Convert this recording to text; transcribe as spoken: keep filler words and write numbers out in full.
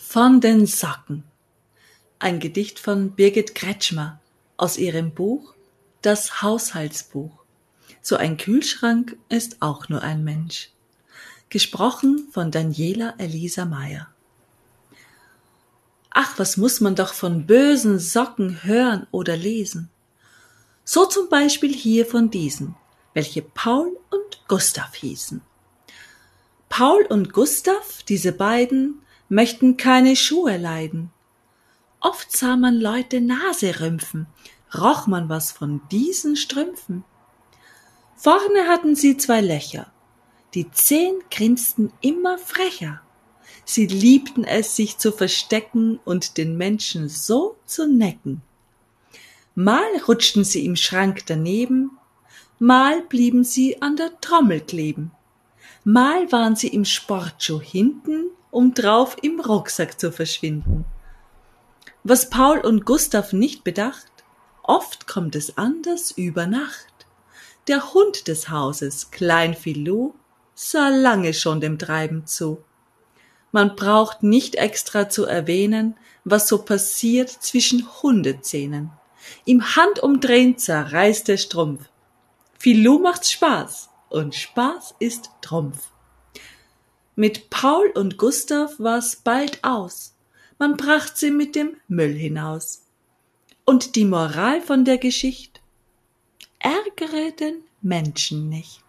Von den Socken. Ein Gedicht von Birgit Kretschmer aus ihrem Buch Das Haushaltsbuch. So ein Kühlschrank ist auch nur ein Mensch. Gesprochen von Daniela Elisa Meyer. Ach, was muss man doch von bösen Socken hören oder lesen. So zum Beispiel hier von diesen, welche Paul und Gustav hießen. Paul und Gustav, diese beiden, möchten keine Schuhe leiden. Oft sah man Leute Nase rümpfen, roch man was von diesen Strümpfen. Vorne hatten sie zwei Löcher, die Zehen grinsten immer frecher. Sie liebten es, sich zu verstecken und den Menschen so zu necken. Mal rutschten sie im Schrank daneben, mal blieben sie an der Trommel kleben. Mal waren sie im Sportschuh hinten, um drauf im Rucksack zu verschwinden. Was Paul und Gustav nicht bedacht, oft kommt es anders über Nacht. Der Hund des Hauses, Klein Filou, sah lange schon dem Treiben zu. Man braucht nicht extra zu erwähnen, was so passiert zwischen Hundezähnen. Im Handumdrehen zerreißt der Strumpf. Filou macht's Spaß und Spaß ist Trumpf. Mit Paul und Gustav war's bald aus. Man bracht sie mit dem Müll hinaus. Und die Moral von der Geschichte? Ärgere den Menschen nicht.